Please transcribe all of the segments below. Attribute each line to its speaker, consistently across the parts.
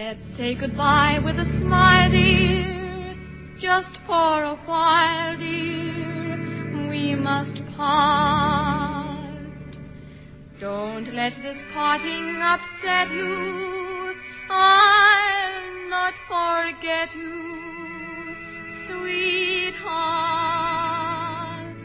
Speaker 1: Let's say goodbye with a smile, dear, just for a while, dear, we must part. Don't let this parting upset you, I'll not forget you, sweetheart.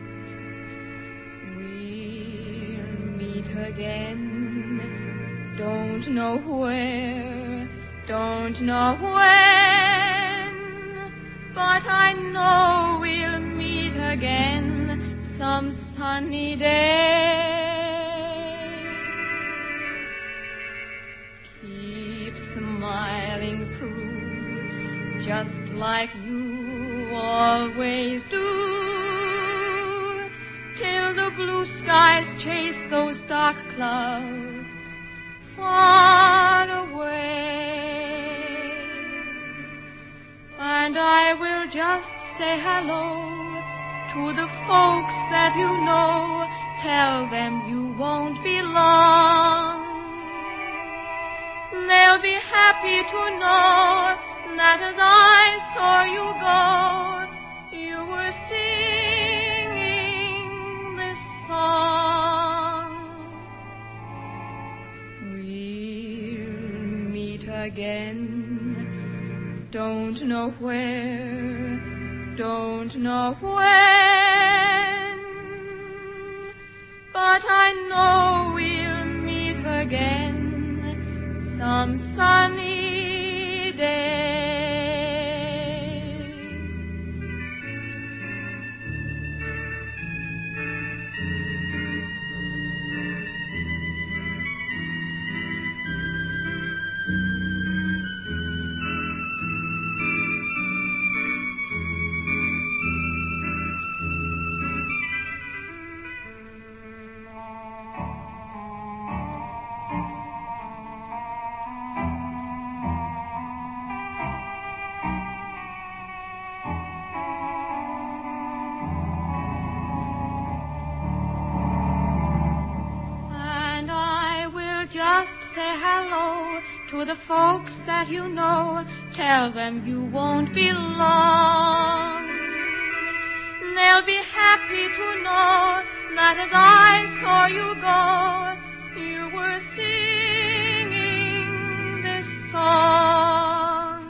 Speaker 1: We'll meet again, don't know where, don't know when, but I know we'll meet again some sunny day. Keep smiling through, just like you always do, till the blue skies chase those dark clouds far away. And I will just say hello to the folks that you know. Tell them you won't be long. They'll be happy to know that as I saw you go, you were singing this song. We'll meet again, don't know where, don't know when, but I know we'll meet again some sunny day. Just say hello to the folks that you know. Tell them you won't be long. They'll be happy to know that as I saw you go, you were singing this song.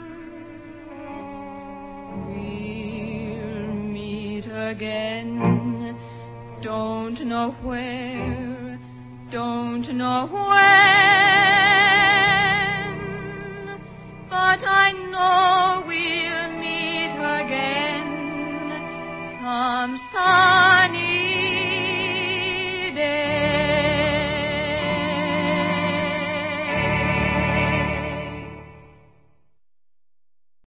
Speaker 1: We'll meet again, don't know where, don't know when, but I know we'll meet again some